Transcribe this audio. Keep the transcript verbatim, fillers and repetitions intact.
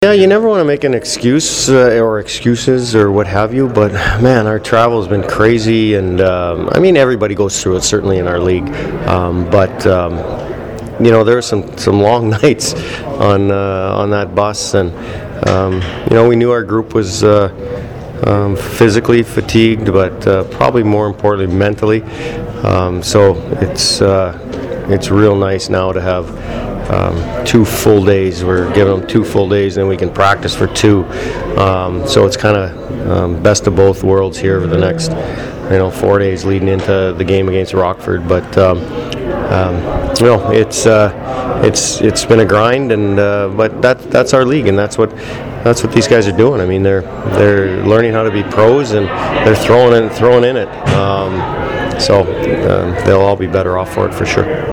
Yeah, you never want to make an excuse uh, or excuses or what have you, but man, our travel has been crazy, and um, I mean everybody goes through it, certainly in our league. Um, but um, you know, there were some some long nights on uh, on that bus, and um, you know, we knew our group was uh, um, physically fatigued, but uh, probably more importantly, mentally. Um, so it's uh, it's real nice now to have Um, two full days. We're giving them two full days, and then we can practice for two. Um, so it's kind of um, best of both worlds here for the next, you know, four days leading into the game against Rockford. But um, um, you know, it's uh, it's it's been a grind, and uh, but that that's our league, and that's what that's what these guys are doing. I mean, they're they're learning how to be pros, and they're throwing in throwing in it. Um, so um, they'll all be better off for it for sure.